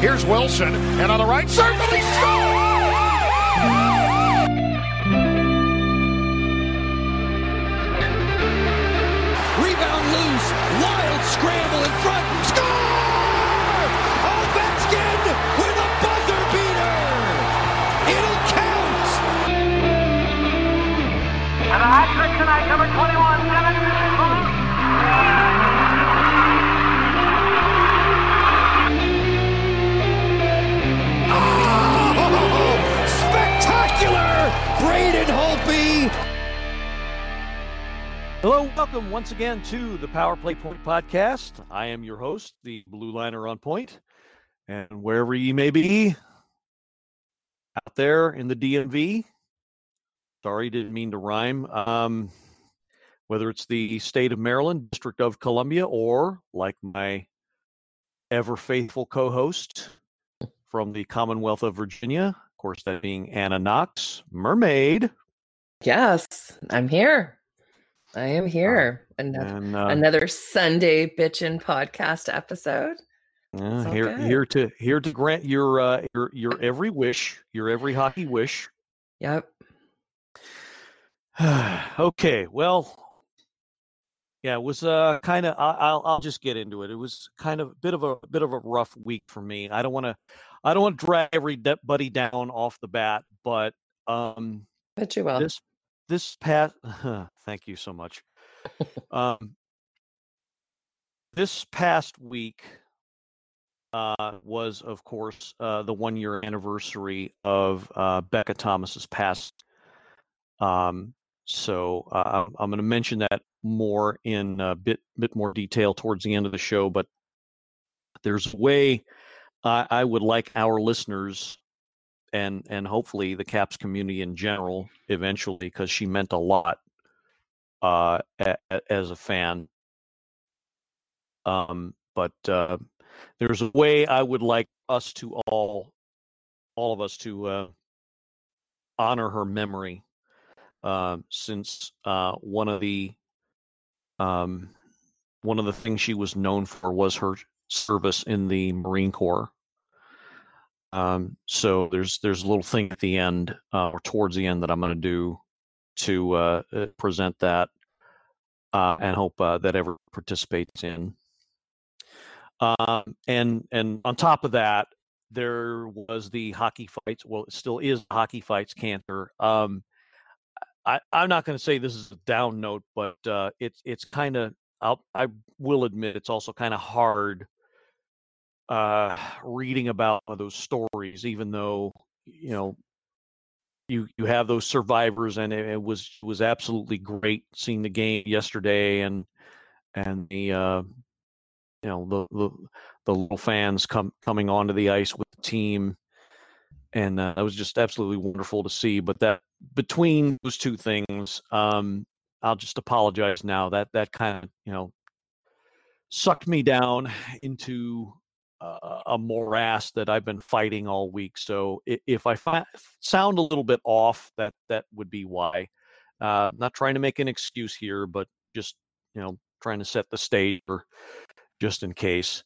Here's Wilson, and on the right circle, he scores! Rebound loose, wild scramble in front, score! Ovechkin with a buzzer beater! It'll count! And a hat trick tonight, number 21, Devin Spectacular! Braden Holtby! Hello, welcome once again to the Power Play Point podcast. I am your host, the Blue Liner on Point, and wherever you may be out there in the DMV, sorry, didn't mean to rhyme, whether it's the state of Maryland, District of Columbia, or like my ever faithful co-host from the Commonwealth of Virginia, of course, that being Anna Knox, Mermaid. Yes, I'm here. I am here. Another Sunday bitchin' podcast episode. Here to grant your every wish, your every hockey wish. Yep. Okay, well, yeah, it was kind of. I'll just get into it. It was kind of a bit of a rough week for me. I don't want to drag everybody down off the bat, but But you will. This past, thank you so much. This past week was, of course, the 1-year anniversary of Becca Thomas's passing. So I'm going to mention that more in a bit more detail towards the end of the show. But there's a way I would like our listeners and hopefully the Caps community in general eventually, because she meant a lot as a fan. But there's a way I would like us to all of us to honor her memory, since one of the things she was known for was her service in the Marine Corps. So there's a little thing at the end, or towards the end, that I'm going to do to present that, and hope that everyone participates in. And on top of that, there was the Hockey Fights. Well, it still is Hockey Fights Cancer. I'm not going to say this is a down note, but it's kind of. I will admit it's also kind of hard reading about those stories, even though you have those survivors, and it was absolutely great seeing the game yesterday, and the the little fans coming onto the ice with the team, and it was just absolutely wonderful to see. But that between those two things, I'll just apologize now. That kind of sucked me down into a morass that I've been fighting all week. So if I sound a little bit off, that would be why. Not trying to make an excuse here, but just trying to set the stage, or just in case.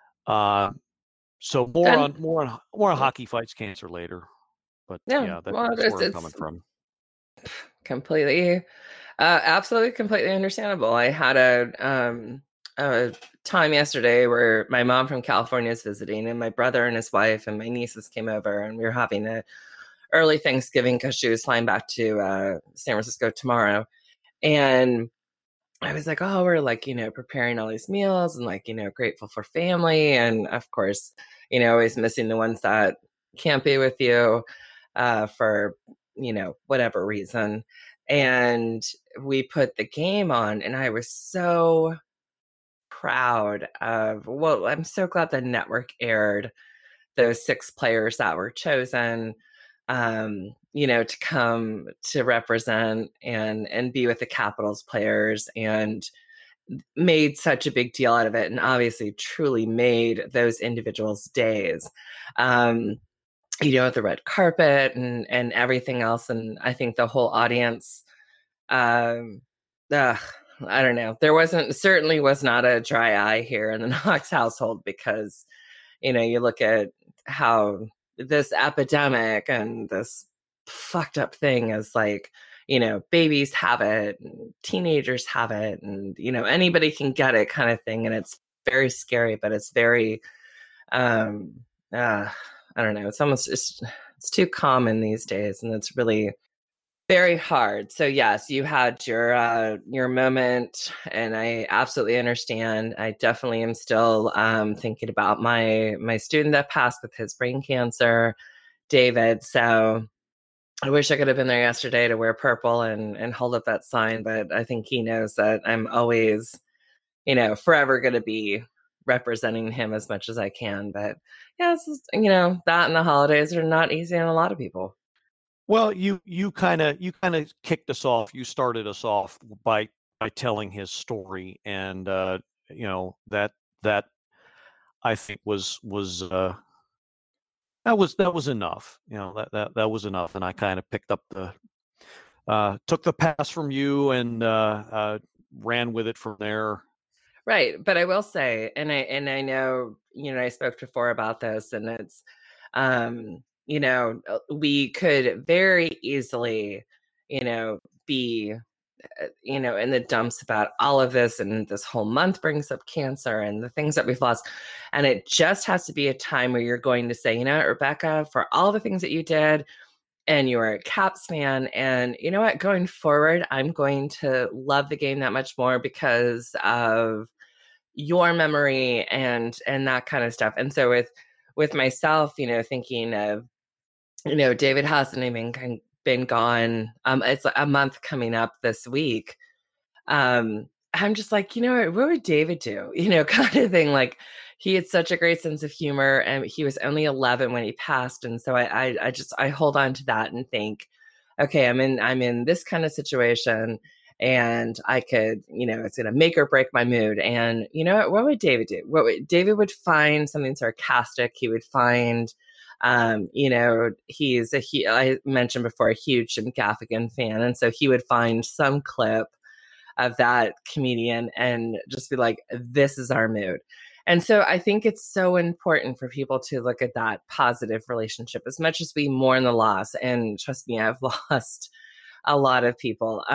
So more on Hockey Fights Cancer later. But that's where I'm coming from. Completely, absolutely, completely understandable. I had a time yesterday where my mom from California is visiting, and my brother and his wife and my nieces came over, and we were having an early Thanksgiving because she was flying back to San Francisco tomorrow. And I was like, oh, we're preparing all these meals and grateful for family. And of course, always missing the ones that can't be with you for, whatever reason. And we put the game on, and I was so proud of, I'm so glad the network aired those 6 players that were chosen, to come to represent and be with the Capitals players, and made such a big deal out of it, and obviously truly made those individuals' days. The red carpet and everything else. And I think the whole audience, I don't know. There certainly was not a dry eye here in the Knox household, because, you look at how this epidemic and this fucked up thing is like, you know, babies have it, and teenagers have it, and, you know, anybody can get it kind of thing. And it's very scary, but it's very, I don't know, it's too common these days, and it's really very hard. So yes, you had your moment, and I absolutely understand. I definitely am still thinking about my student that passed with his brain cancer, David. So I wish I could have been there yesterday to wear purple and hold up that sign, but I think he knows that I'm always, you know, forever going to be representing him as much as I can. But yeah, it's just, you know, that and the holidays are not easy on a lot of people. Well, you kind of kicked us off. You started us off by telling his story, and you know, that I think was that was enough. You know, that was enough, and I kind of picked up took the pass from you and ran with it from there. Right, but I will say, and I know, you know, I spoke before about this, and it's you know, we could very easily, you know, be, you know, in the dumps about all of this, and this whole month brings up cancer and the things that we've lost. And it just has to be a time where you're going to say, you know, Rebecca, for all the things that you did, and you were a Caps fan, and you know what, going forward, I'm going to love the game that much more because of your memory and that kind of stuff. And so with myself, you know, thinking of, you know, David hasn't even been gone. It's a month coming up this week. I'm just like, you know, what would David do? You know, kind of thing. Like, he had such a great sense of humor, and he was only 11 when he passed. And so I hold on to that and think, okay, I'm in this kind of situation, and I could, you know, it's going to make or break my mood. And you know, what would David do? David would find something sarcastic. He would find, you know, I mentioned before, a huge Jim Gaffigan fan. And so he would find some clip of that comedian and just be like, this is our mood. And so I think it's so important for people to look at that positive relationship as much as we mourn the loss. And trust me, I've lost a lot of people.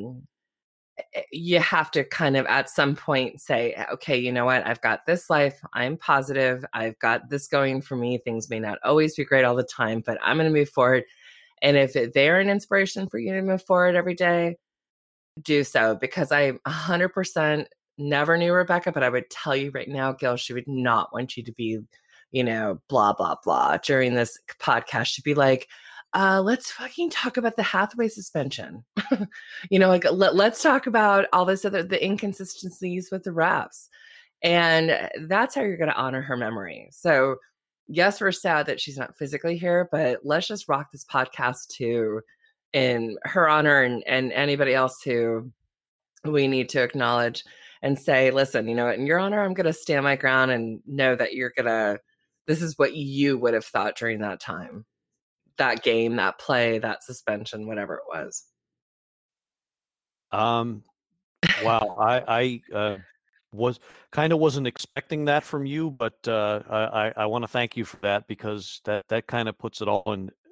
You have to kind of at some point say, okay, you know what? I've got this life. I'm positive. I've got this going for me. Things may not always be great all the time, but I'm going to move forward. And if they're an inspiration for you to move forward every day, do so. Because I 100% never knew Rebecca, but I would tell you right now, Gil, she would not want you to be, you know, blah, blah, blah during this podcast. She'd be like, let's fucking talk about the Hathaway suspension. You know, like, let's talk about all this the inconsistencies with the refs. And that's how you're going to honor her memory. So yes, we're sad that she's not physically here, but let's just rock this podcast too in her honor, and anybody else who we need to acknowledge and say, listen, you know, in your honor, I'm going to stand my ground and know that this is what you would have thought during that time. That game, that play, that suspension, whatever it was. Wow, I wasn't expecting that from you, but I want to thank you for that, because that kind of puts it all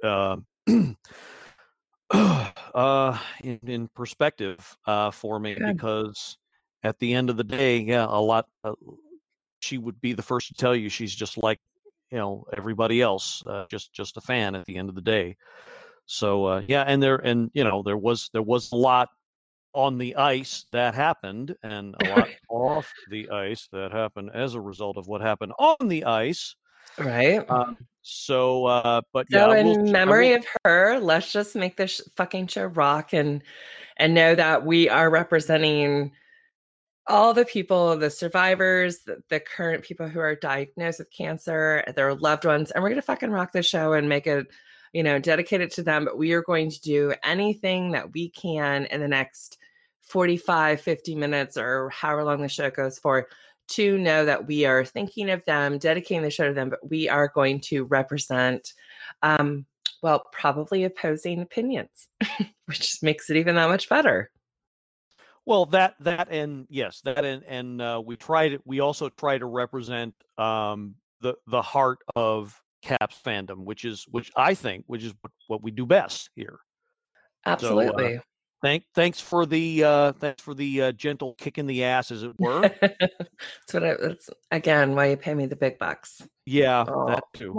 in perspective for me. Good. Because at the end of the day, yeah, she would be the first to tell you she's just like, you know, everybody else, just a fan at the end of the day. So yeah, and you know, there was a lot on the ice that happened, and a lot off the ice that happened as a result of what happened on the ice. Right. But so yeah. In memory of her, let's just make this fucking show rock, and know that we are representing all the people, the survivors, the current people who are diagnosed with cancer, their loved ones, and we're going to fucking rock the show and make it, you know, dedicate it to them. But we are going to do anything that we can in the next 45, 50 minutes or however long the show goes for, to know that we are thinking of them, dedicating the show to them, but we are going to represent, well, probably opposing opinions, which makes it even that much better. Well, that and yes, that and we also try to represent the heart of Caps fandom, which is what we do best here. Absolutely. So, thanks for the gentle kick in the ass, as it were. That's again why you pay me the big bucks. Yeah, that too.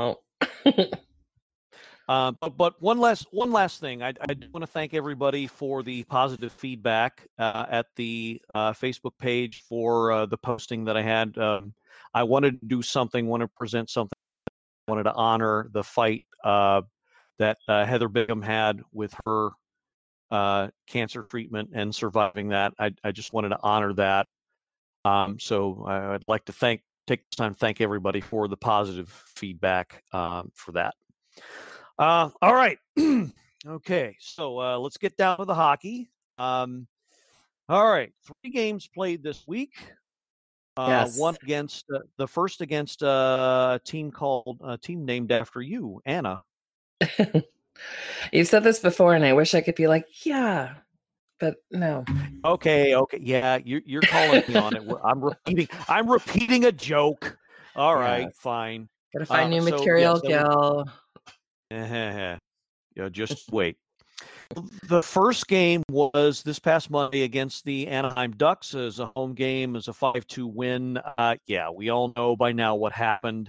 But one last thing, I do want to thank everybody for the positive feedback at the Facebook page for the posting that I had. I wanted to do something, want to present something, wanted to honor the fight that Heather Bigham had with her cancer treatment and surviving that. I just wanted to honor that. So I'd like to take this time to thank everybody for the positive feedback for that. All right. Okay. So let's get down to the hockey. All right. 3 games played this week. Yes. One against the first against a team named after you, Anna. You've said this before, and I wish I could be like, yeah, but no. Okay. Yeah, you're calling me on it. I'm repeating a joke. All right, fine. Gotta find new material, Gil. Yeah, just wait. The first game was this past Monday against the Anaheim Ducks as a home game, as a 5-2 win. Yeah, we all know by now what happened.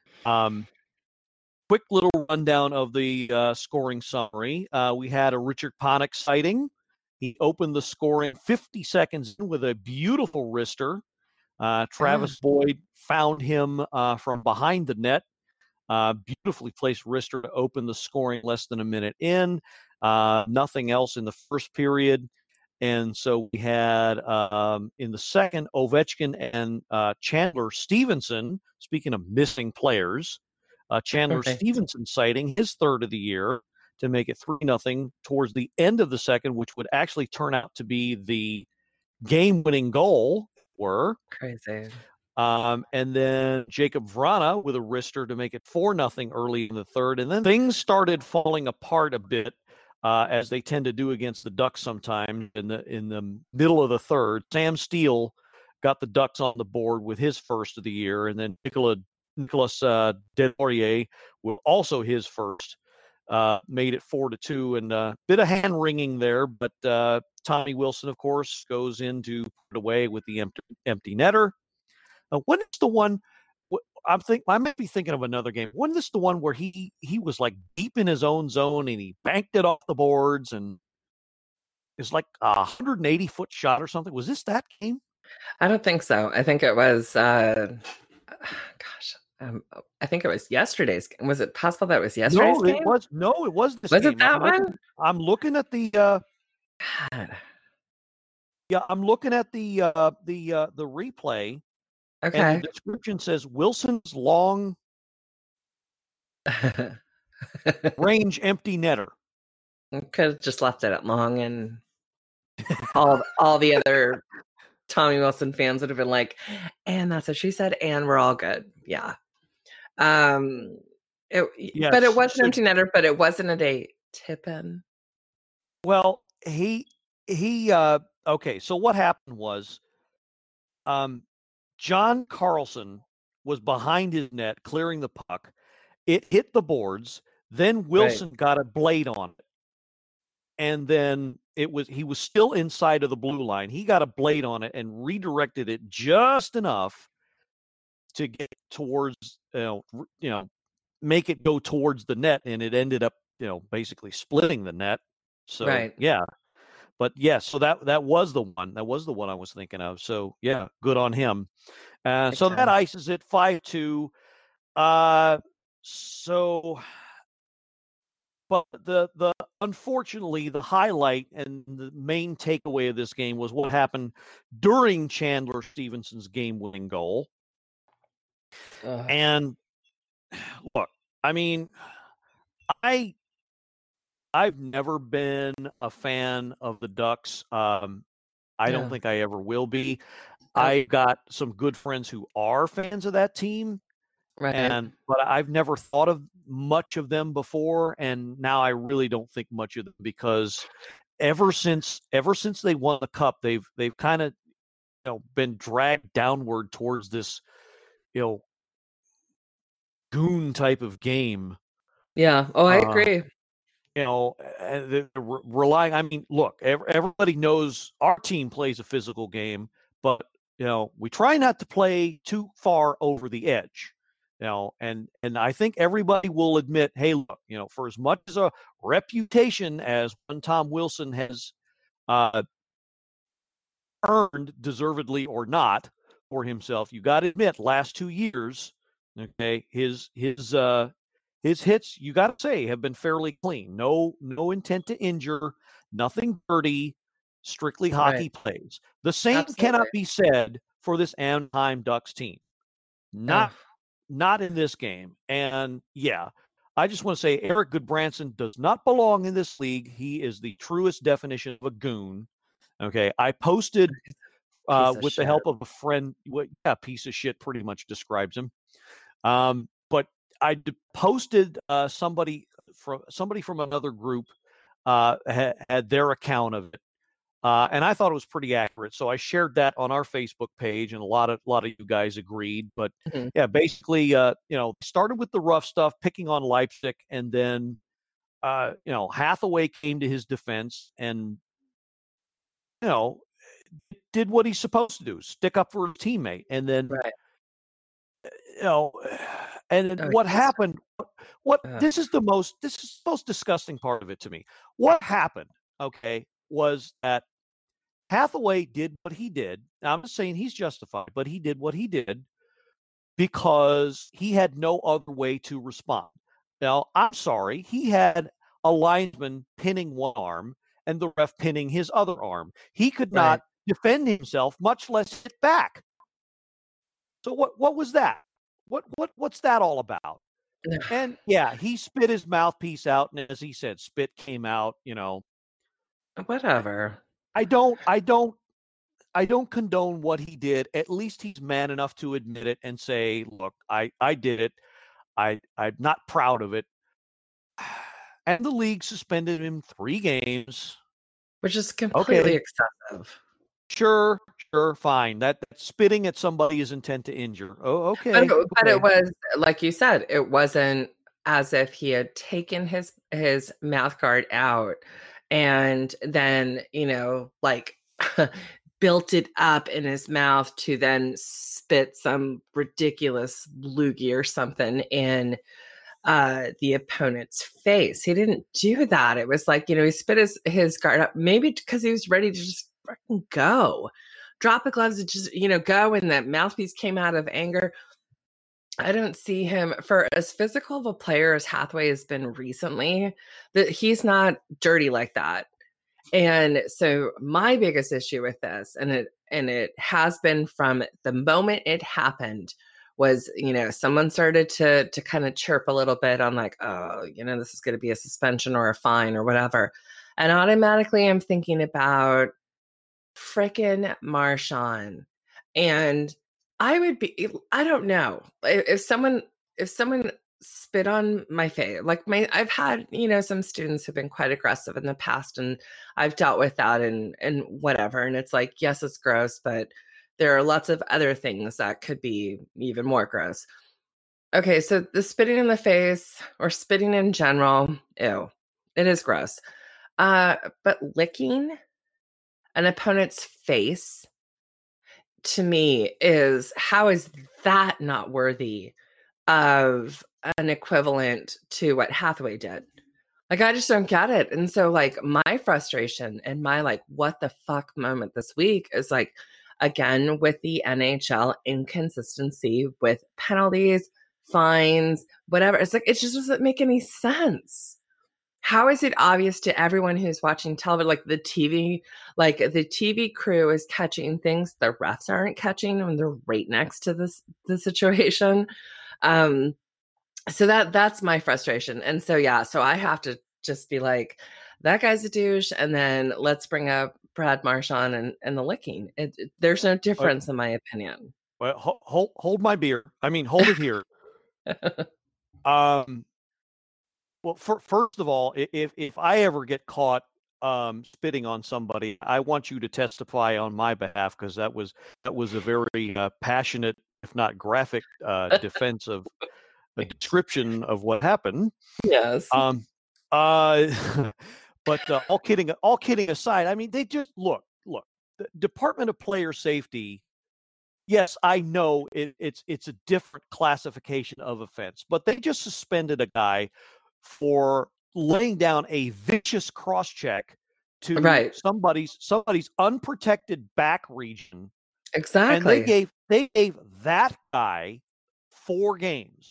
Quick little rundown of the scoring summary. We had a Richard Panik sighting. He opened the scoring 50 seconds in with a beautiful wrister. Travis Boyd found him from behind the net. Beautifully placed wrister to open the scoring less than a minute in. Nothing else in the first period. And so we had in the second, Ovechkin and Chandler Stevenson, speaking of missing players, Chandler Stevenson sighting his third of the year to make it 3-0 towards the end of the second, which would actually turn out to be the game-winning goal. Crazy. And then Jacob Vrana with a wrister to make it 4-0 early in the third. And then things started falling apart a bit, as they tend to do against the Ducks sometimes in the middle of the third. Sam Steele got the Ducks on the board with his first of the year. And then Nicolas Deslauriers with also his first, made it 4-2, and a bit of hand wringing there. But Tommy Wilson, of course, goes in to put it away with the empty netter. When is the one? I might be thinking of another game. When is the one where he was like deep in his own zone and he banked it off the boards and it's like a 180-foot shot or something? Was this that game? I don't think so. I think it was. I think it was yesterday's game. Was it possible that it was yesterday's game? It was this game. Was it that one? I'm looking at the. God. Yeah, I'm looking at the replay. Okay. And the description says Wilson's long range empty netter. Could have just left it at long, and all the other Tommy Wilson fans would have been like, and that's what she said, and we're all good. Yeah. Yes. But it was an empty netter, but it wasn't a tip-in. Well, he okay, so what happened was John Carlson was behind his net clearing the puck. It hit the boards. Then Wilson got a blade on it. And then he was still inside of the blue line. He got a blade on it and redirected it just enough to get towards, make it go towards the net. And it ended up, basically splitting the net. So, yeah. But yes, so that was the one. That was the one I was thinking of. So yeah, good on him. So that ices it 5-2. But the unfortunately the highlight and the main takeaway of this game was what happened during Chandler Stevenson's game-winning goal. And look, I mean, I've never been a fan of the Ducks. I don't think I ever will be. I got some good friends who are fans of that team, but I've never thought of much of them before, and now I really don't think much of them because ever since they won the cup, they've kind of been dragged downward towards this goon type of game. Yeah. Oh, I agree. You know, relying. I mean, look, everybody knows our team plays a physical game, but you know, we try not to play too far over the edge. You know, and I think everybody will admit, hey, look, you know, for as much as a reputation as one Tom Wilson has earned, deservedly or not, for himself, you got to admit, last 2 years, okay, his hits, you got to say, have been fairly clean. No intent to injure, nothing dirty, strictly hockey plays. The same cannot be said for this Anaheim Ducks team. Not in this game. And yeah, I just want to say Eric Goodbranson does not belong in this league. He is the truest definition of a goon. Okay, I posted with the help of a friend. Piece of shit pretty much describes him. But I posted somebody from another group had their account of it. And I thought it was pretty accurate. So I shared that on our Facebook page, and a lot of you guys agreed. But yeah, basically, you know, started with the rough stuff, picking on Leipzig, and then, you know, Hathaway came to his defense and, you know, did what he's supposed to do, stick up for his teammate. And then, you know, and what happened, this is the most disgusting part of it to me. What happened, okay, was that Hathaway did what he did. Now, I'm not saying he's justified, but he did what he did because he had no other way to respond. Now, I'm sorry, he had a linesman pinning one arm and the ref pinning his other arm. He could not defend himself, much less hit back. So what was that? What's that all about? And yeah, he spit his mouthpiece out, and as he said, spit came out, you know. Whatever. I don't condone what he did. At least he's man enough to admit it and say, look, I did it. I'm not proud of it. And the league suspended him 3 games. Which is completely excessive. Sure, fine. That's spitting at somebody is intent to injure. Oh, okay. But it was, like you said, it wasn't as if he had taken his mouth guard out and then, you know, like built it up in his mouth to then spit some ridiculous loogie or something in the opponent's face. He didn't do that. It was like, you know, he spit his guard up, maybe because he was ready to just freaking go. Drop the gloves and just, you know, go, and that mouthpiece came out of anger. I don't see him, for as physical of a player as Hathaway has been recently, that he's not dirty like that. And so my biggest issue with this, and it has been from the moment it happened, was, you know, someone started to kind of chirp a little bit on like, oh, you know, this is going to be a suspension or a fine or whatever. And automatically I'm thinking about frickin' Marchand. And I don't know, if someone spit on my face, like I've had, you know, some students who've been quite aggressive in the past, and I've dealt with that and whatever. And it's like, yes, it's gross, but there are lots of other things that could be even more gross. Okay, so the spitting in the face or spitting in general, ew, it is gross. But licking an opponent's face, to me, how is that not worthy of an equivalent to what Hathaway did? Like, I just don't get it. And so, like, my frustration and my, like, what the fuck moment this week is, like, again, with the NHL inconsistency with penalties, fines, whatever. It's like, it just doesn't make any sense. How is it obvious to everyone who's watching television, like the TV crew is catching things the refs aren't catching when they're right next to the situation? So that's my frustration. And so, yeah, so I have to just be like, that guy's a douche. And then let's bring up Brad Marchand and the licking. There's no difference in my opinion. Well, hold my beer. I mean, hold it here. Well, first of all, if I ever get caught spitting on somebody, I want you to testify on my behalf, because that was a very passionate, if not graphic, defense of a description of what happened. Yes. But all kidding aside, I mean, they just look. The Department of Player Safety. Yes, I know it's a different classification of offense, but they just suspended a guy for laying down a vicious cross check to somebody's unprotected back region. Exactly. And they gave that guy 4 games.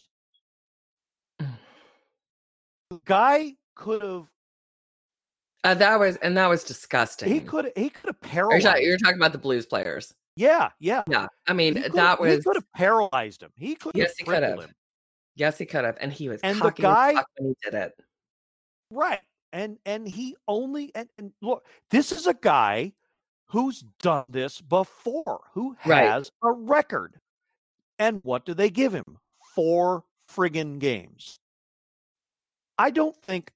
The guy could have. That was disgusting. He could have paralyzed. You're talking about the Blues players. Yeah. I mean, he could have paralyzed him. He could have crippled him. Yes, he could have, and he was and cocky the guy as fuck when he did it. Right, and he only and look, this is a guy who's done this before, who has a record, and what do they give him? 4 friggin' games. I don't think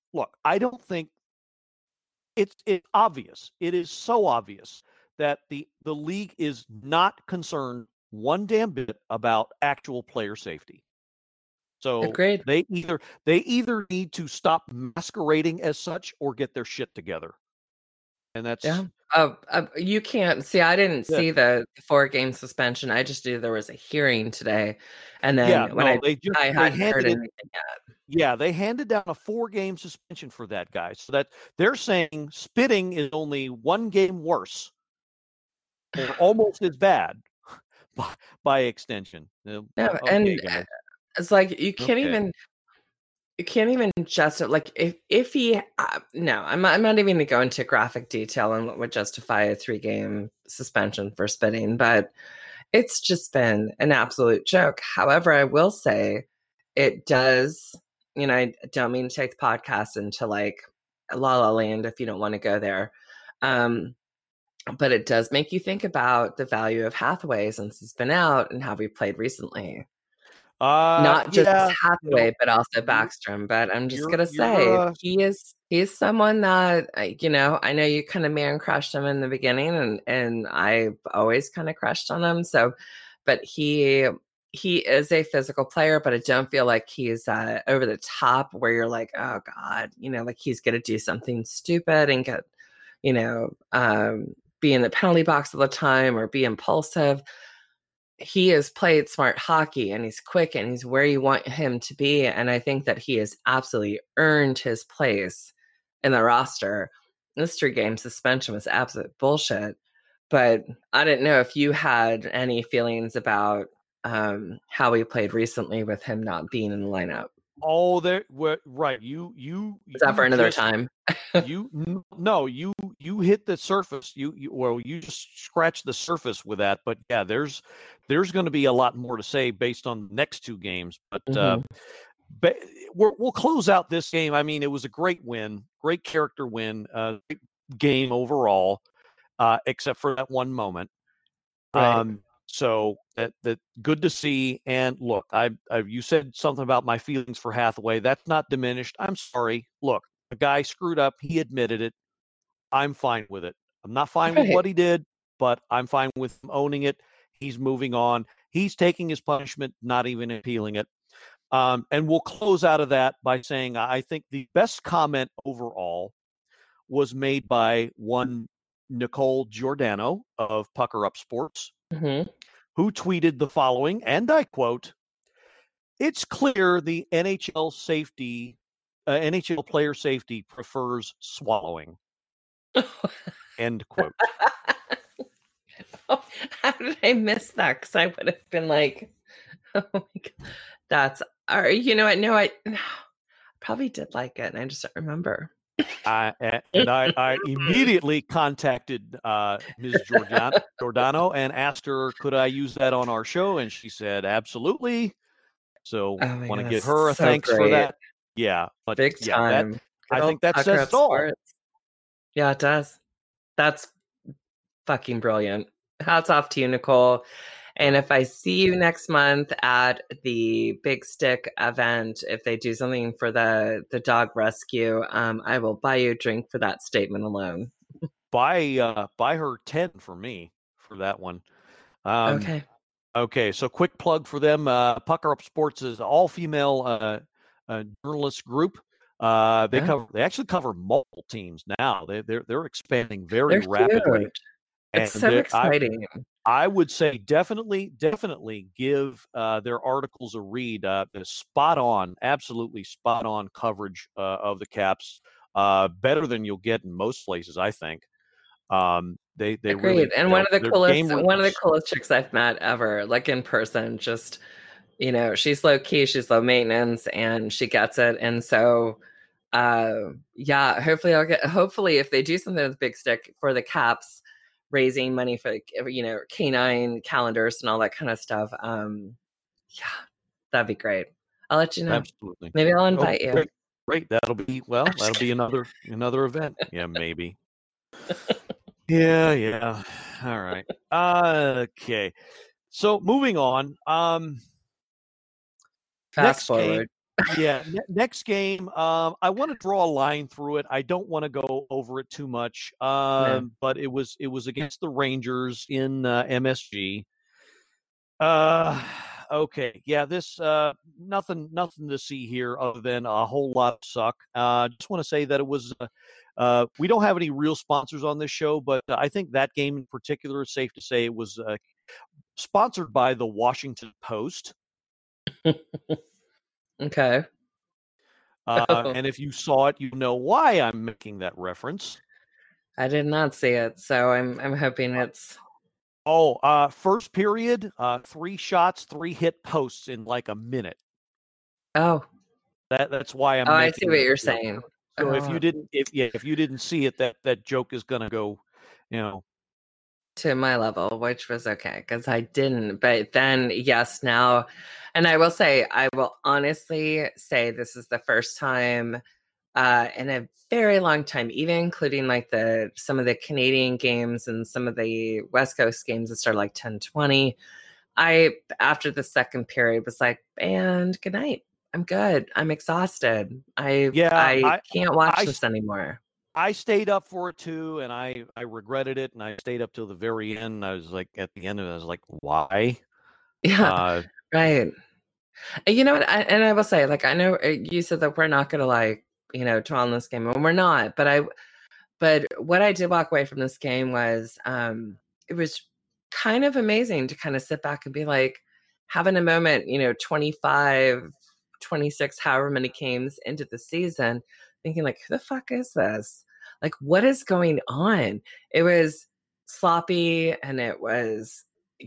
it's obvious. It is so obvious that the league is not concerned one damn bit about actual player safety. So Agreed. they either need to stop masquerading as such or get their shit together. And that's you can't see. I didn't see the 4-game suspension. I just knew there was a hearing today, and then I hadn't heard anything yet. Yeah, they handed down a 4-game suspension for that guy. So that they're saying spitting is only 1 game worse, or almost as bad by extension. It's like you can't even justify, if he no, I'm not even gonna go into graphic detail on what would justify a 3-game suspension for spitting, but it's just been an absolute joke. However, I will say it does, I don't mean to take the podcast into like La La Land if you don't want to go there. But it does make you think about the value of Hathaway since he's been out and how we played recently. Not just Hathaway, but also Backstrom. But I'm just gonna say he is someone that I know you kind of man crushed him in the beginning, and I've always kind of crushed on him. So, but he is a physical player, but I don't feel like he's over the top where you're like, oh God, like he's gonna do something stupid and get be in the penalty box all the time or be impulsive. He has played smart hockey and he's quick and he's where you want him to be. And I think that he has absolutely earned his place in the roster. This 3-game suspension was absolute bullshit. But I didn't know if you had any feelings about how he played recently with him not being in the lineup. Oh, right. You is that for another time? you hit the surface. You just scratched the surface with that. But yeah, there's going to be a lot more to say based on the next 2 games. But but we'll close out this game. I mean, it was a great win, great character win, great game overall, except for that one moment. Right. So that good to see. And look, you said something about my feelings for Hathaway. That's not diminished. I'm sorry. Look, the guy screwed up. He admitted it. I'm fine with it. I'm not fine with what he did, but I'm fine with him owning it. He's moving on. He's taking his punishment, not even appealing it. And we'll close out of that by saying I think the best comment overall was made by one Nicole Giordano of Pucker Up Sports, who tweeted the following, and I quote, "It's clear the NHL player safety prefers swallowing." End quote. Oh, how did I miss that? Because I would have been like, oh my God, that's, you know what? No, I probably did like it, and I just don't remember. I immediately contacted Ms. Giordano and asked her, could I use that on our show? And she said, absolutely. So I want to give her a thanks for that. Yeah. But big time. I think that says it all. Yeah, it does. That's fucking brilliant. Hats off to you, Nicole. And if I see you next month at the Big Stick event, if they do something for the dog rescue, I will buy you a drink for that statement alone. Buy her 10 for me for that one. Okay. Okay, so quick plug for them. Pucker Up Sports is an all-female journalist group. They actually cover multiple teams now. They're expanding very They're rapidly. huge. It's so exciting. I would say definitely give their articles a read. Spot on, absolutely spot on coverage of the Caps. Better than you'll get in most places, I think. They Agreed. really, And one of the coolest chicks I've met ever, like in person. Just, she's low key, she's low maintenance, and she gets it. And so, hopefully if they do something with Big Stick for the Caps, raising money for canine calendars and all that kind of stuff. That'd be great. I'll let you know. Absolutely. Maybe I'll invite you. Great. That'll be another event. Yeah, maybe. Yeah. All right. Okay. So moving on. Fast forward. Next game. I want to draw a line through it. I don't want to go over it too much. But it was against the Rangers in MSG. Okay. Yeah, this nothing to see here other than a whole lot of suck. Just want to say that it was we don't have any real sponsors on this show, but I think that game in particular is safe to say it was sponsored by the Washington Post. Okay. And if you saw it, you know why I'm making that reference. I did not see it, so I'm hoping it's. First period, 3 shots, 3 hit posts in like a minute. Oh, that's why I'm. I see what you're saying. So if you didn't see it, that joke is gonna go, to my level, which was okay because I didn't. But then, yes, now, and I will honestly say this is the first time in a very long time, even including like some of the Canadian games and some of the West Coast games that started like 10:20. After the second period was like, and good night. I'm good. I'm exhausted. I can't watch this anymore. I stayed up for it too, and I regretted it, and I stayed up till the very end. I was like, at the end of it, I was like, why? Yeah, right. You know what? I will say, like, I know you said that we're not going to dwell on this game, and we're not. But what I did walk away from this game was, it was kind of amazing to kind of sit back and be like, having a moment, 25, 26, however many games into the season, thinking like, who the fuck is this? Like, what is going on? It was sloppy and it was,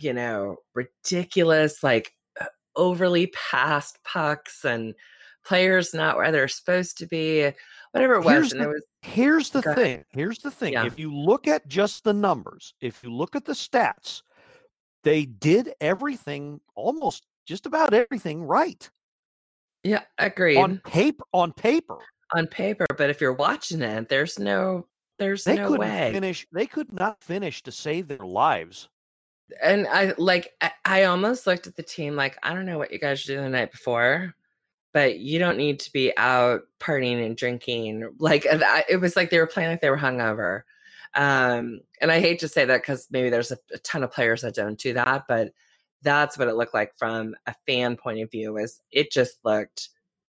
ridiculous, like overly passed pucks and players not where they're supposed to be, whatever it was. Here's the thing. Yeah. If you look at just the numbers, if you look at the stats, they did everything, almost just about everything right. Yeah, agreed. On paper. But if you're watching it, there's no way. They could not finish to save their lives. And I almost looked at the team like, I don't know what you guys did the night before, but you don't need to be out partying and drinking. Like, it was like they were playing like they were hungover. And I hate to say that because maybe there's a ton of players that don't do that, but that's what it looked like from a fan point of view. It just looked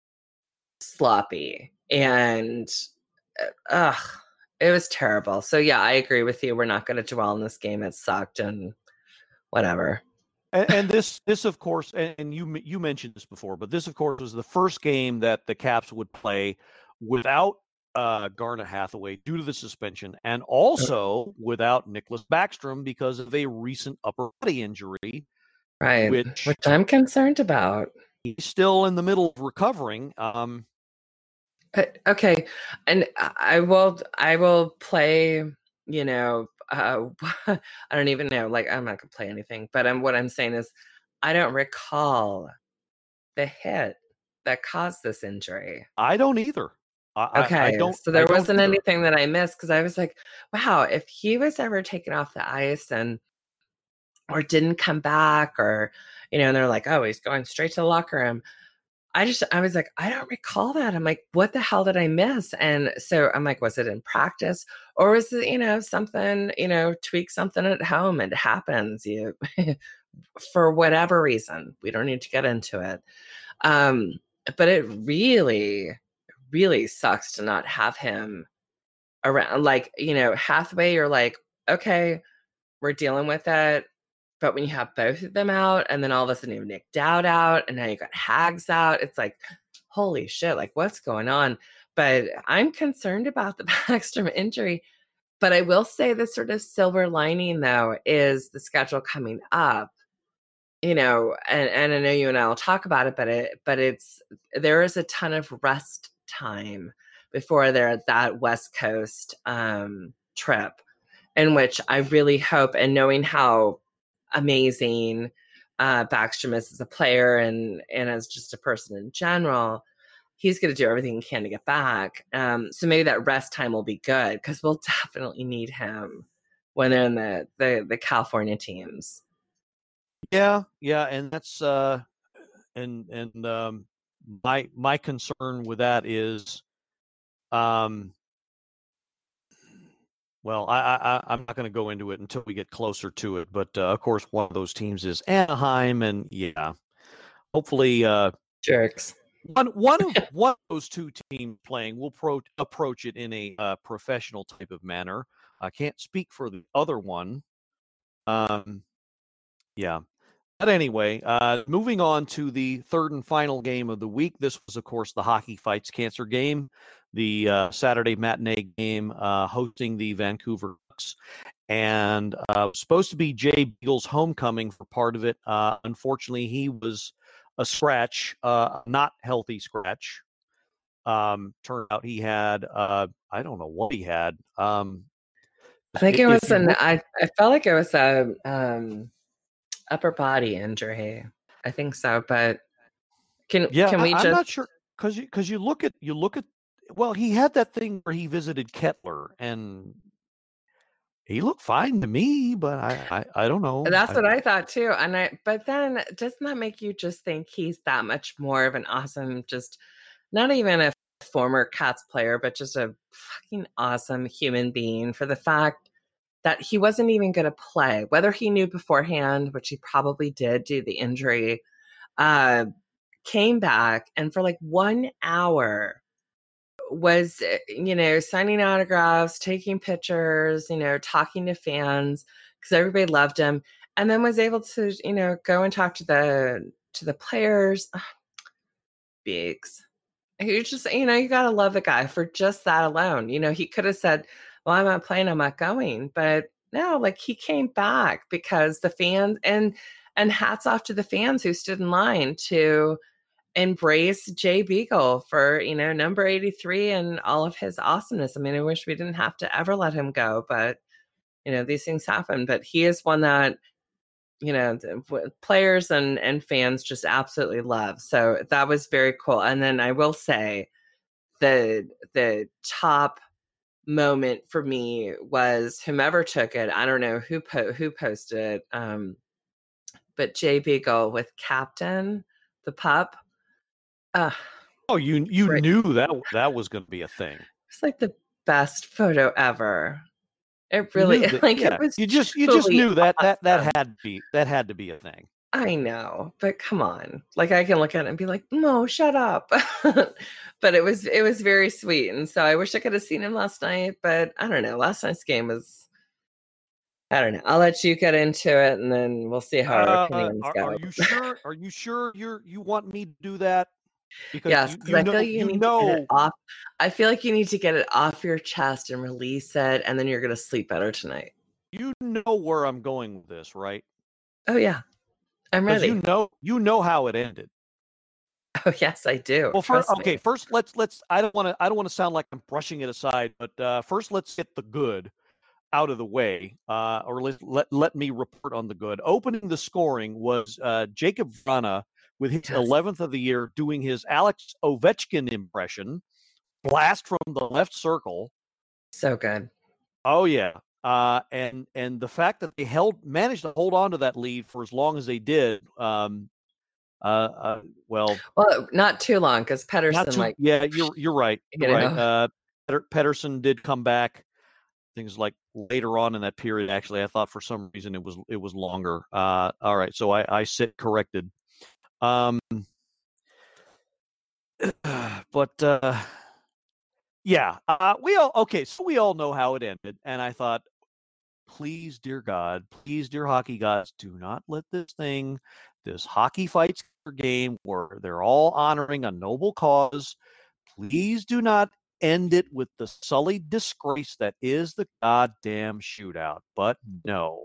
sloppy and it was terrible. So yeah, I agree with you. We're not going to dwell on this game. It sucked and whatever. And this of course, and you mentioned this before, but this of course was the first game that the Caps would play without Garnet Hathaway due to the suspension, and also without Nicholas Backstrom because of a recent upper body injury. Right, which I'm concerned about. He's still in the middle of recovering. Okay, and I will play. I don't even know. Like, I'm not gonna play anything. But what I'm saying is, I don't recall the hit that caused this injury. I don't either. I don't. So there wasn't anything that I missed because I was like, wow, if he was ever taken off the ice or didn't come back, or and they're like, oh, he's going straight to the locker room. I was like, I don't recall that. I'm like, what the hell did I miss? And so I'm like, was it in practice or was it, something, tweak something at home? It happens. for whatever reason. We don't need to get into it. But it really, really sucks to not have him around. Like, Hathaway, you're like, okay, we're dealing with it. But when you have both of them out, and then all of a sudden you have Nick Dowd out, and now you got Hags out, it's like, holy shit, like what's going on? But I'm concerned about the Backstrom injury. But I will say the sort of silver lining, though, is the schedule coming up. And I know you and I will talk about it, but there is a ton of rest time before that West Coast trip, in which I really hope, and knowing how amazing Backstrom is as a player and as just a person in general, he's going to do everything he can to get back. So maybe that rest time will be good, because we'll definitely need him when they're in the California teams. Yeah, and that's my concern with that is, well, I'm not going to go into it until we get closer to it, but of course one of those teams is Anaheim, and hopefully jerks. One of those two teams playing will approach it in a professional type of manner. I can't speak for the other one. But anyway, moving on to the third and final game of the week. This was, of course, the Hockey Fights Cancer game, the Saturday matinee game hosting the Vancouver Ducks. And supposed to be Jay Beagle's homecoming for part of it. Unfortunately, he was a scratch, not healthy scratch. Turned out he had, I don't know what he had. I think it was I felt like it was a upper body injury. I think so, but can we I'm just? I'm not sure, because you look at well, he had that thing where he visited Kettler and he looked fine to me, but I don't know. That's what I thought too. But then doesn't that make you just think he's that much more of an awesome, just not even a former Cats player, but just a fucking awesome human being, for the fact that he wasn't even going to play, whether he knew beforehand, which he probably did due to the injury, came back and for like 1 hour was, signing autographs, taking pictures, talking to fans, because everybody loved him, and then was able to, go and talk to the players. Biggs. You just, you got to love the guy for just that alone. He could have said, well, I'm not playing, I'm not going. But no, like, he came back because the fans, and hats off to the fans who stood in line to embrace Jay Beagle for, number 83 and all of his awesomeness. I mean, I wish we didn't have to ever let him go, but, these things happen. But he is one that, players and fans just absolutely love. So that was very cool. And then I will say the top moment for me was whomever took it. I don't know who posted it, but Jay Beagle with Captain the pup. You knew that was going to be a thing. It's like the best photo ever. It really it was. You just knew that had to be a thing. I know, but come on. Like, I can look at it and be like, no, shut up. But it was very sweet. And so I wish I could have seen him last night, but I don't know. Last night's game was, I don't know. I'll let you get into it, and then we'll see how our opinions go. Are you sure? Are you sure you want me to do that? Because yes, because I feel like you need to get it off. I feel like you need to get it off your chest and release it, and then you're going to sleep better tonight. You know where I'm going with this, right? Oh yeah, I'm ready. You know how it ended. Oh yes, I do. Well, first let's. I don't want to sound like I'm brushing it aside, but first let's get the good out of the way, or let me report on the good. Opening the scoring was Jacob Vrana with his 11th of the year, doing his Alex Ovechkin impression, blast from the left circle. So good. Oh yeah, and the fact that they managed to hold on to that lead for as long as they did. Well, not too long, because Pettersson, you're right. You're right. Pettersson did come back. things like later on in that period. Actually, I thought for some reason it was longer. All right, so I sit corrected. But yeah, we all know how it ended, and I thought, please, dear God, please, dear hockey gods, do not let this hockey fights game where they're all honoring a noble cause. Please do not end it with the sullied disgrace that is the goddamn shootout. But no.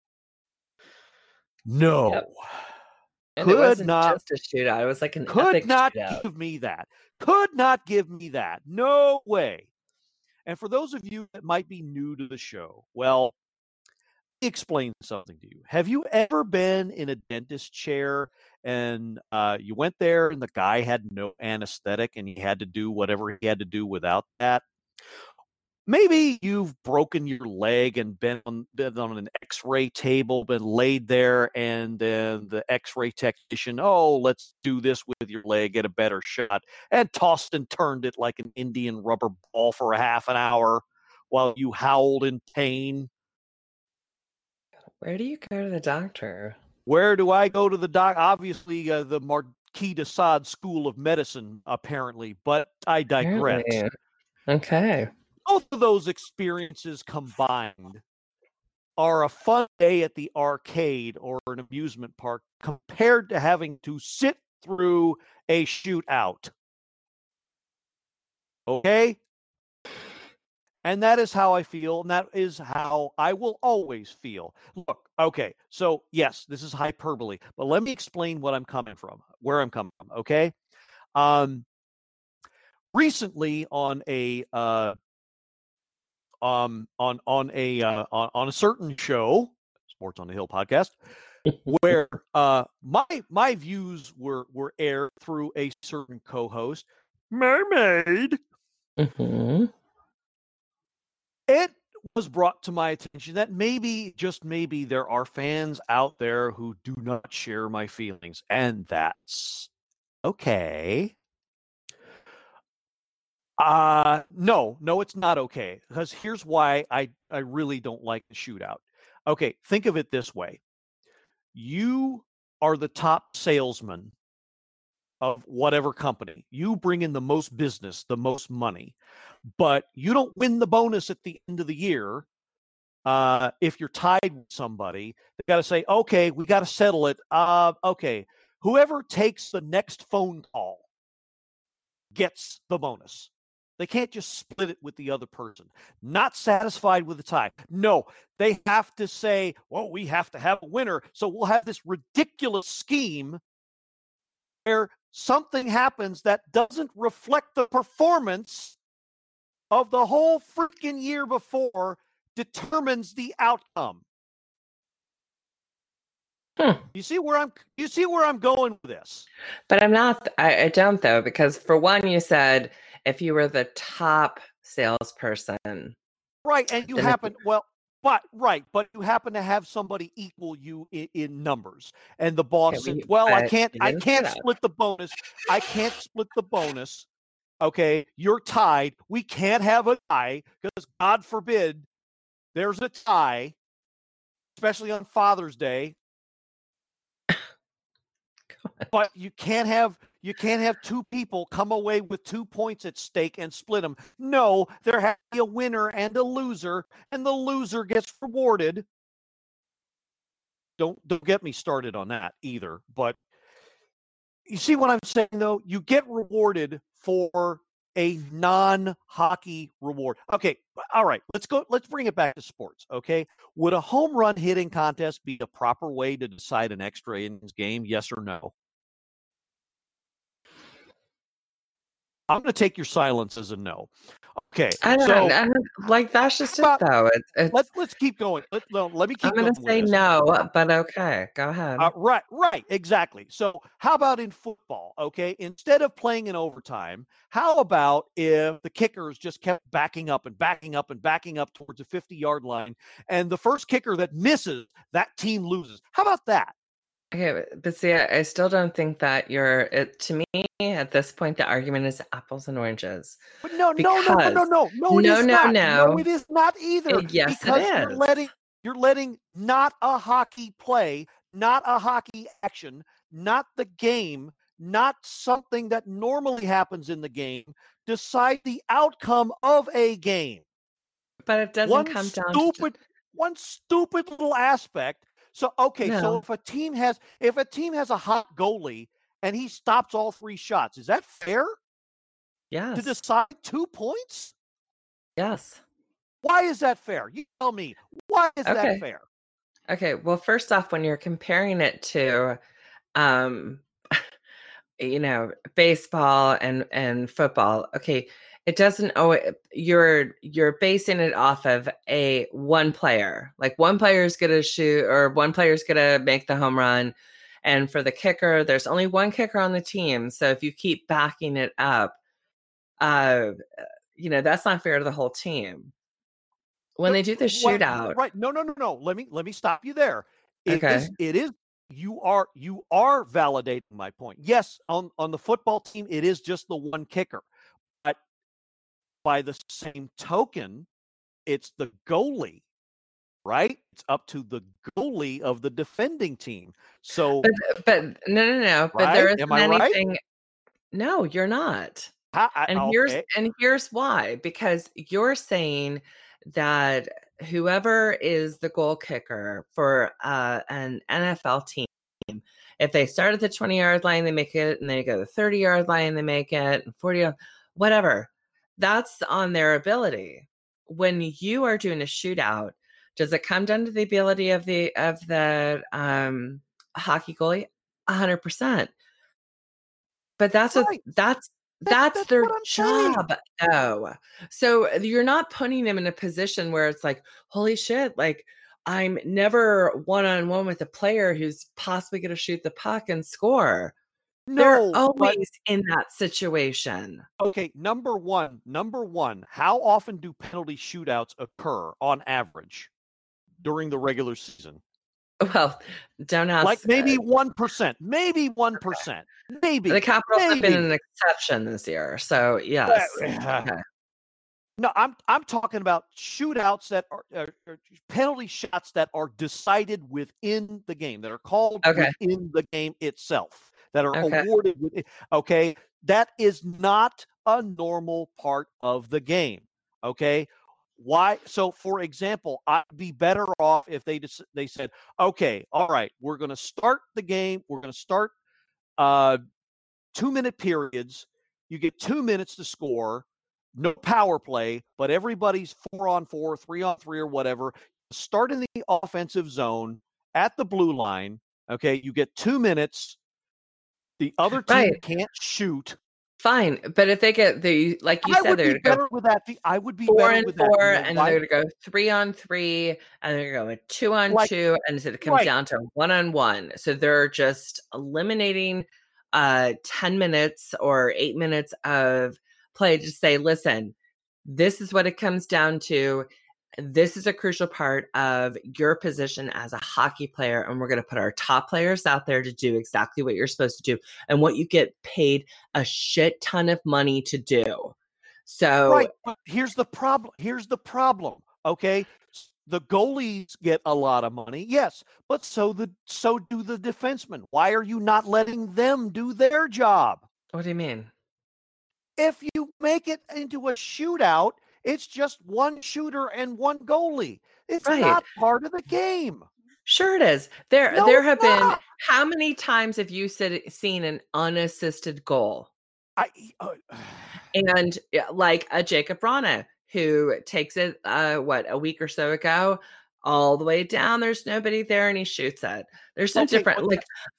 Yep. And it wasn't just a shootout. It was like an epic shootout. Could not give me that. Could not give me that. No way. And for those of you that might be new to the show, well, let me explain something to you. Have you ever been in a dentist chair and you went there and the guy had no anesthetic and he had to do whatever he had to do without that? Maybe you've broken your leg and been on an x-ray table, been laid there, and then the x-ray technician, let's do this with your leg, get a better shot, and tossed and turned it like an Indian rubber ball for a half an hour while you howled in pain. Where do you go to the doctor? Where do I go to the doc? Obviously, the Marquis de Sade School of Medicine, apparently, but I digress. Apparently. Okay. Both of those experiences combined are a fun day at the arcade or an amusement park compared to having to sit through a shootout. Okay? And that is how I feel, and that is how I will always feel. Look, okay, so yes, this is hyperbole, but let me explain where I'm coming from, okay? Recently on a certain show, Sports on the Hill podcast, where my views were aired through a certain co-host, Mermaid. Mm-hmm. It was brought to my attention that maybe, just maybe, there are fans out there who do not share my feelings, and that's okay. No, it's not okay, because here's why I really don't like the shootout. Okay, think of it this way. You are the top salesman of whatever company. You bring in the most business, the most money, but you don't win the bonus at the end of the year. If you're tied with somebody, they got to say, okay, we got to settle it. Okay, whoever takes the next phone call gets the bonus. They can't just split it with the other person. Not satisfied with the tie. No, they have to say, well, we have to have a winner. So we'll have this ridiculous scheme where something happens that doesn't reflect the performance of the whole freaking year before determines the outcome. You see where I'm going with this? But I'm not. I don't though, because for one, you said if you were the top salesperson, right, and you happen but you happen to have somebody equal you in numbers, and the boss says, "Well, I can't split the bonus. I can't split the bonus. Okay, you're tied. We can't have a tie because God forbid there's a tie, especially on Father's Day." But you can't have two people come away with 2 points at stake and split them. No, there has to be a winner and a loser, and the loser gets rewarded. Don't get me started on that either. But you see what I'm saying, though? You get rewarded for a non-hockey reward. Okay, all right, let's bring it back to sports, okay? Would a home run hitting contest be a proper way to decide an extra innings game, yes or no? I'm going to take your silence as a no. Okay. I don't know. Like, that's just it, though. Let's keep going. Let me keep going. I'm going to say no, but okay. Go ahead. Right. Exactly. So how about in football, okay? Instead of playing in overtime, how about if the kickers just kept backing up and backing up and backing up towards the 50-yard line, and the first kicker that misses, that team loses? How about that? Okay, but see, I still don't think that to me, at this point, the argument is apples and oranges. But no, it No, is no, not. no. No, it is not either. Yes, it Because is. you're letting not a hockey play, not a hockey action, not the game, not something that normally happens in the game, decide the outcome of a game. But it doesn't come down to one stupid little aspect. So okay, so no. if a team has a hot goalie and he stops all 3 shots, is that fair to Yes. decide 2 points? Yes. Why is that fair? You tell me. Why is that Okay. fair? Okay. Well, first off, when you're comparing it to, baseball and football, okay, it doesn't. Oh, you're basing it off of one player. Like one player is going to shoot, or one player is going to make the home run, and for the kicker, there's only one kicker on the team. So if you keep backing it up, that's not fair to the whole team. When they do the shootout, right? No. Let me stop you there. It okay. is. You are validating my point. Yes, on the football team, it is just the one kicker. But by the same token, it's the goalie, right? It's up to the goalie of the defending team. So, but no. But right? there isn't Am I anything. Right? No, you're not. Okay. Here's why. Because you're saying that whoever is the goal kicker for an NFL team, if they start at the 20-yard line, they make it, and they go to the 30-yard line, they make it, and 40, whatever. That's on their ability. When you are doing a shootout, does it come down to the ability of the hockey goalie? 100%. But that's Right. that's their job, saying. though. So you're not putting them in a position where it's like, holy shit, like I'm never one-on-one with a player who's possibly going to shoot the puck and score. They're always in that situation. Okay, number one, how often do penalty shootouts occur on average during the regular season? Well, don't ask. Like maybe 1%, maybe 1%, maybe. The Capitals have been an exception this year, so yes. Okay. No, I'm talking about shootouts that are penalty shots that are decided within the game, that are called within the game itself, that are awarded with. Okay, that is not a normal part of the game. Okay. Why? So, for example, I'd be better off if they said, okay, all right, we're going to start the game. We're going to start 2-minute periods. You get 2 minutes to score, no power play, but everybody's 4-on-4, 3-on-3 or whatever. Start in the offensive zone at the blue line. Okay. You get 2 minutes. The other team can't shoot. Fine, but if they get like you said, they're better with that. I would be 4 better with 4, that. and they're going to go 3-on-3, and they're going to go 2-on-2, and so it comes down to 1-on-1. So they're just eliminating 10 minutes or 8 minutes of play to say, listen, this is what it comes down to. This is a crucial part of your position as a hockey player, and we're going to put our top players out there to do exactly what you're supposed to do and what you get paid a shit ton of money to do. So but here's the problem. Okay. The goalies get a lot of money. Yes. But so do the defensemen. Why are you not letting them do their job? What do you mean? If you make it into a shootout, it's just one shooter and one goalie. It's not part of the game. Sure it is. There have been, how many times have you seen an unassisted goal? And like a Jacob Vrana, who takes it, a week or so ago, all the way down. There's nobody there, and he shoots it. There's no different.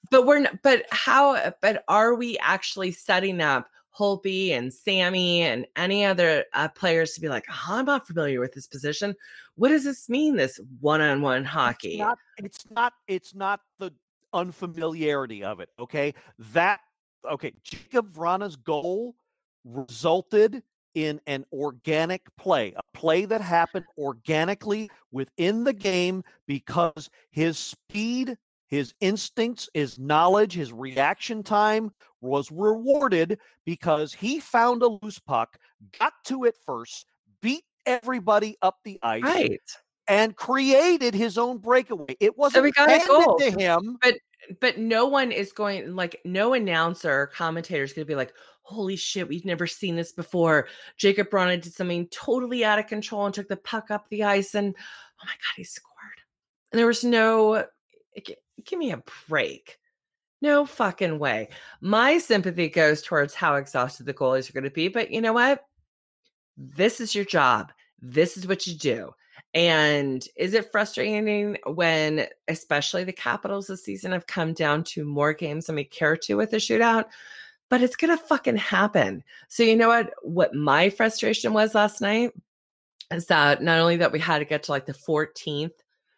But are we actually setting up Holtby and Sammy and any other players to be like, I'm not familiar with this position. What does this mean, this one-on-one hockey? It's not the unfamiliarity of it. Okay. Jacob Vrana's goal resulted in an organic play, a play that happened organically within the game because his speed his instincts, his knowledge, his reaction time was rewarded because he found a loose puck, got to it first, beat everybody up the ice, Right. and created his own breakaway. It So wasn't we got a handed goal. to him. But no one is going, like, no announcer or commentator is going to be like, holy shit, we've never seen this before. Jacob Brana did something totally out of control and took the puck up the ice, and oh my God, he scored. And there was no, give me a break. No fucking way. My sympathy goes towards how exhausted the goalies are going to be. But you know what? This is your job. This is what you do. And is it frustrating when, especially the Capitals this season, have come down to more games than we care to with the shootout? But it's going to fucking happen. So you know what my frustration was last night is that not only that we had to get to like the 14th,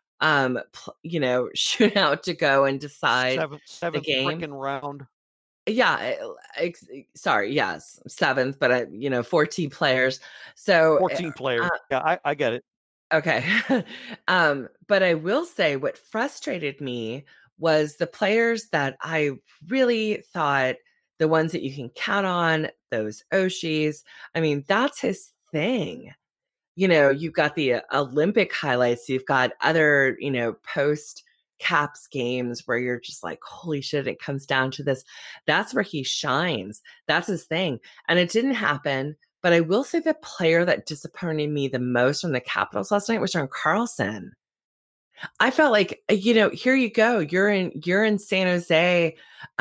shootout to go and decide seventh the game. freaking round. Yeah, sorry, yes, 7th, but 14 players. So 14 players. Yeah, I get it. Okay. But I will say what frustrated me was the players that I really thought, the ones that you can count on, those Oshis. I mean, that's his thing. You've got the Olympic highlights. You've got other, post Caps games where you're just like, holy shit, it comes down to this. That's where he shines. That's his thing. And it didn't happen. But I will say the player that disappointed me the most from the Capitals last night was John Carlson. I felt like, here you go. You're in San Jose,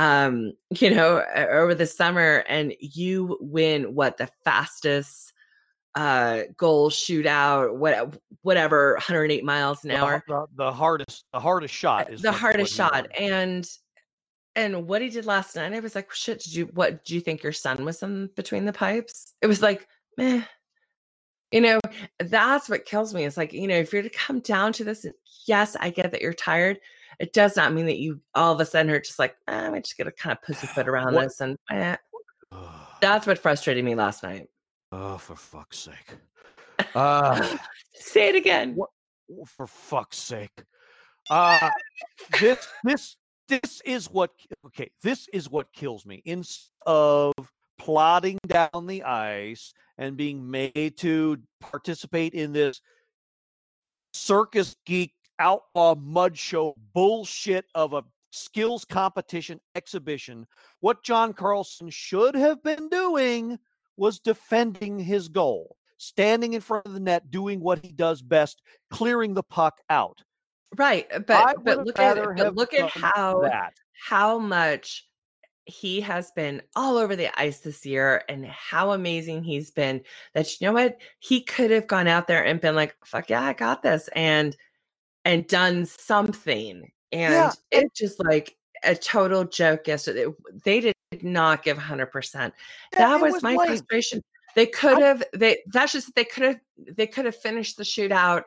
over the summer, and you win the fastest goal shootout, whatever, 108 miles an hour. The hardest shot is the hardest shot. And what he did last night, I was like, shit, do you think your son was in between the pipes? It was like, meh. That's what kills me. It's like, if you're to come down to this, yes, I get that you're tired. It does not mean that you all of a sudden are just like, I'm just going to kind of pussyfoot around this. And that's what frustrated me last night. Oh, for fuck's sake. Say it again. For fuck's sake. This is what kills me. Instead of plodding down the ice and being made to participate in this circus geek outlaw mud show bullshit of a skills competition exhibition, what John Carlson should have been doing was defending his goal, standing in front of the net, doing what he does best, clearing the puck out. Right, but look at how much he has been all over the ice this year and how amazing he's been, that he could have gone out there and been like, fuck yeah, I got this, and done something. And it's just like a total joke yesterday. They did not give 100%. That was my frustration. They could have finished the shootout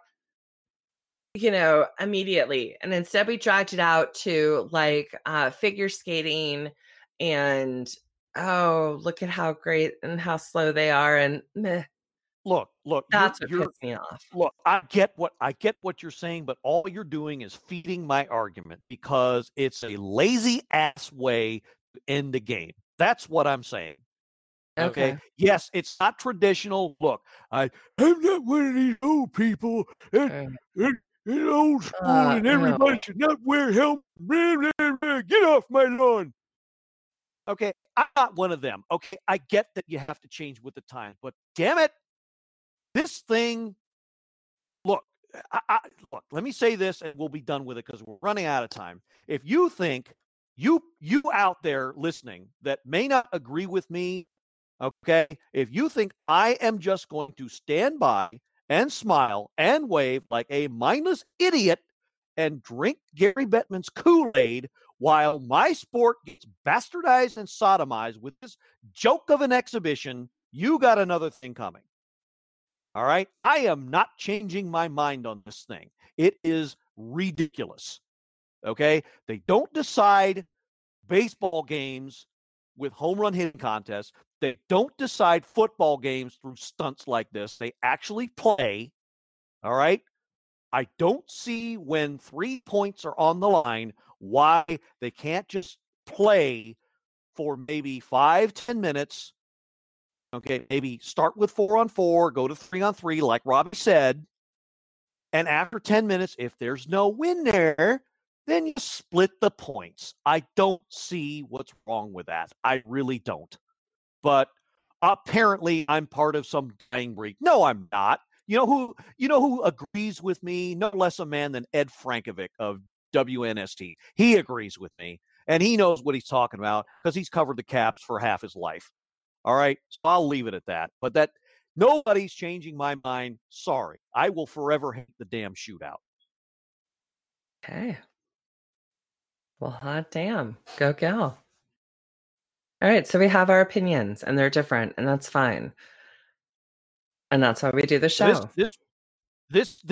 immediately. And instead we dragged it out to like figure skating and, oh, look at how great and how slow they are. And meh. Look, that's what pissed me off. Look, I get what you're saying, but all you're doing is feeding my argument because it's a lazy ass way to end the game. That's what I'm saying. Okay. Yes, it's not traditional. Look, I'm not one of these old people. In old school, and everybody should not wear helmets. Get off my lawn. Okay, I'm not one of them. Okay, I get that you have to change with the time, but damn it, this thing. Look, look. Let me say this, and we'll be done with it because we're running out of time. If you think you out there listening that may not agree with me, okay, if you think I am just going to stand by and smile and wave like a mindless idiot and drink Gary Bettman's Kool-Aid while my sport gets bastardized and sodomized with this joke of an exhibition, you got another thing coming. All right? I am not changing my mind on this thing. It is ridiculous. Okay? They don't decide baseball games with home run hitting contests. They don't decide football games through stunts like this. They actually play. All right? I don't see when 3 points are on the line why they can't just play for maybe 5-10 minutes. Okay, maybe start with 4-on-4, go to 3-on-3, like Robbie said. And after 10 minutes, if there's no win there, then you split the points. I don't see what's wrong with that. I really don't. But apparently I'm part of some dying breed. No, I'm not. You know who agrees with me? No less a man than Ed Frankovic of WNST. He agrees with me, and he knows what he's talking about because he's covered the Caps for half his life. All right, so I'll leave it at that. But that nobody's changing my mind. Sorry, I will forever hate the damn shootout. Okay. Well, hot damn. Go Gal. All right, so we have our opinions, and they're different, and that's fine. And that's why we do the show. This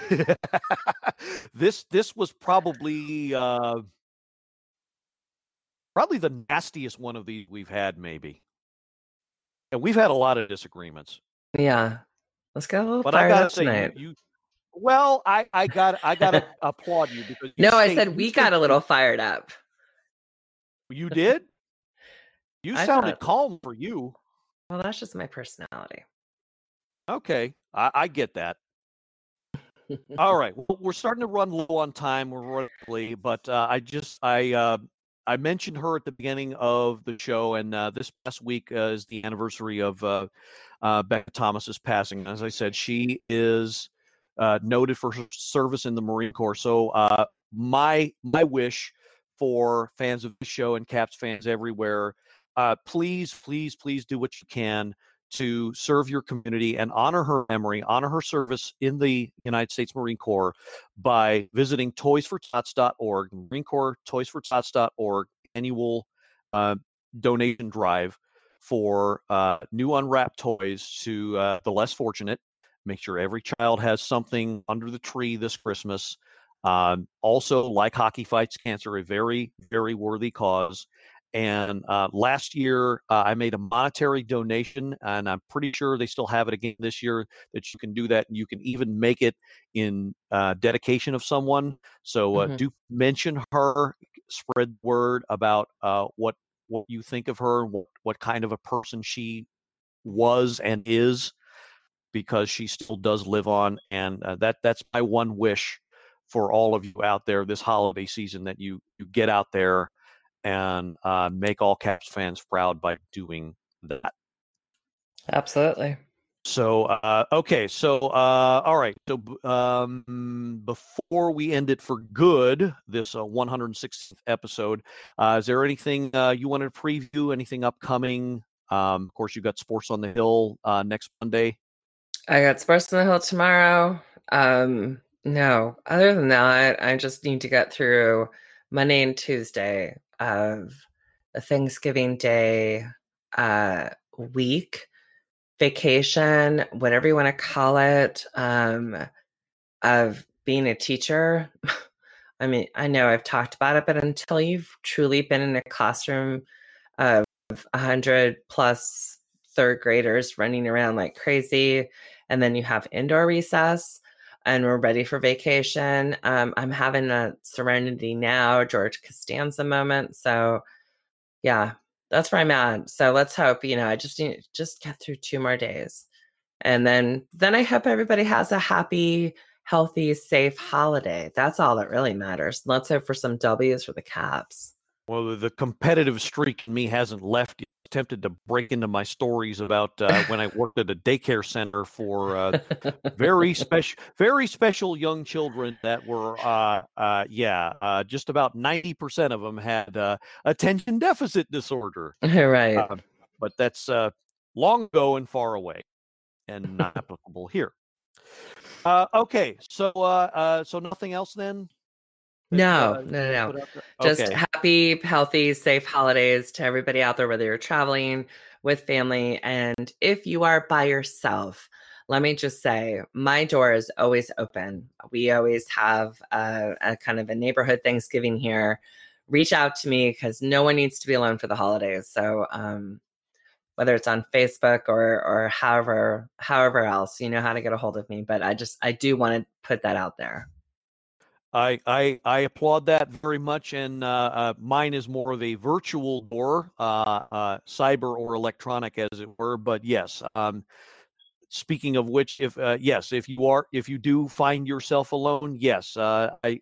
this was probably the nastiest one of these we've had, maybe. And we've had a lot of disagreements. Yeah, let's get a little but fired I gotta up say, tonight. I gotta applaud you because no, I said we got a little fired up. You did? You sounded calm for you. Well, that's just my personality. Okay, I get that. All right, well, we're starting to run low on time. We're running late, but I mentioned her at the beginning of the show, and this past week is the anniversary of Becca Thomas's passing. As I said, she is noted for her service in the Marine Corps. So my wish for fans of the show and Caps fans everywhere, please do what you can to serve your community and honor her memory, honor her service in the United States Marine Corps by visiting toysfortots.org, Marine Corps toysfortots.org annual donation drive for new unwrapped toys to the less fortunate. Make sure every child has something under the tree this Christmas. Also, like Hockey Fights Cancer, a very, very worthy cause. And last year, I made a monetary donation, and I'm pretty sure they still have it again this year, that you can do that. And you can even make it in dedication of someone. So do mention her, spread word about what you think of her, what kind of a person she was and is, because she still does live on. And that's my one wish for all of you out there this holiday season, that you get out there and make all Caps fans proud by doing that. Absolutely. So, okay. So, all right. So, before we end it for good, this 116th episode, is there anything you wanted to preview? Anything upcoming? Of course, you've got Sports on the Hill next Monday. I got Sports on the Hill tomorrow. No, other than that, I just need to get through Monday and Tuesday of the Thanksgiving Day week, vacation, whatever you want to call it, of being a teacher. I mean, I know I've talked about it, but until you've truly been in a classroom of 100 plus third graders running around like crazy, and then you have indoor recess, and we're ready for vacation. I'm having a Serenity Now, George Costanza moment. So yeah, that's where I'm at. So let's hope, I just need to just get through 2 more days. And then I hope everybody has a happy, healthy, safe holiday. That's all that really matters. Let's hope for some W's for the Caps. Well, the competitive streak in me hasn't left. Tempted to break into my stories about when I worked at a daycare center for very special young children that were just about 90% of them had attention deficit disorder. Right. But that's long ago and far away, and not applicable here. Okay, so nothing else then. No. Just okay. Happy, healthy, safe holidays to everybody out there, whether you're traveling with family. And if you are by yourself, let me just say, my door is always open. We always have a kind of a neighborhood Thanksgiving here. Reach out to me, because no one needs to be alone for the holidays. So whether it's on Facebook or however else, you know how to get a hold of me. But I do want to put that out there. I applaud that very much, and mine is more of a virtual door, cyber or electronic, as it were. But yes, speaking of which, if you do find yourself alone, yes, I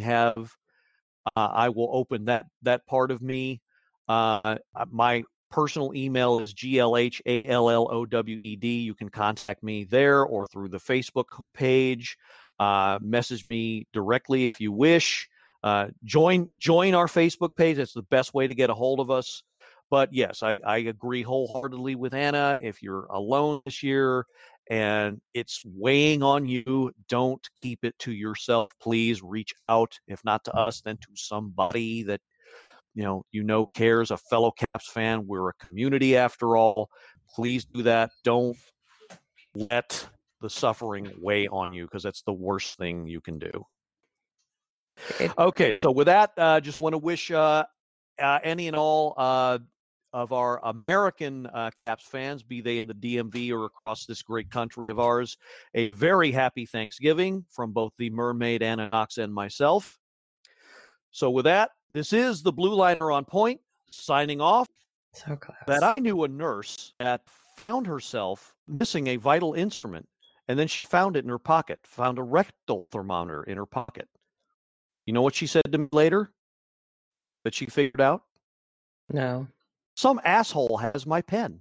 will open that part of me. My personal email is glhallowed. You can contact me there or through the Facebook page. Message me directly if you wish. Join our Facebook page. That's the best way to get a hold of us. But yes, I agree wholeheartedly with Anna. If you're alone this year and it's weighing on you, don't keep it to yourself. Please reach out, if not to us, then to somebody that you know cares, a fellow Caps fan. We're a community after all. Please do that. Don't let the suffering weigh on you, because that's the worst thing you can do. Okay, so with that, just want to wish any and all of our American Caps fans, be they in the DMV or across this great country of ours, a very happy Thanksgiving from both the Mermaid, Anna Knox, and myself. So with that, this is the Blue Liner on Point, signing off. So close. That I knew a nurse that found herself missing a vital instrument, and then she found it in her pocket, found a rectal thermometer in her pocket. You know what she said to me later that she figured out? No. Some asshole has my pen.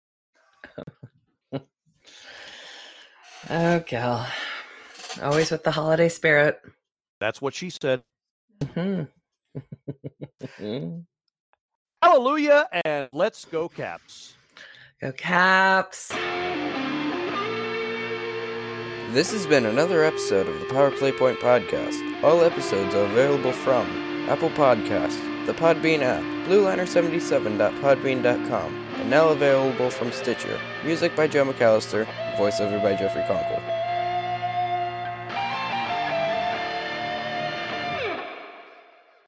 Oh, Gal. Always with the holiday spirit. That's what she said. Mm-hmm. Hallelujah, and let's go Caps. Go Caps. This has been another episode of the Power Play Point podcast. All episodes are available from Apple Podcasts, the Podbean app, blueliner77.podbean.com, and now available from Stitcher. Music by Joe McAllister, voiceover by Jeffrey Conkle.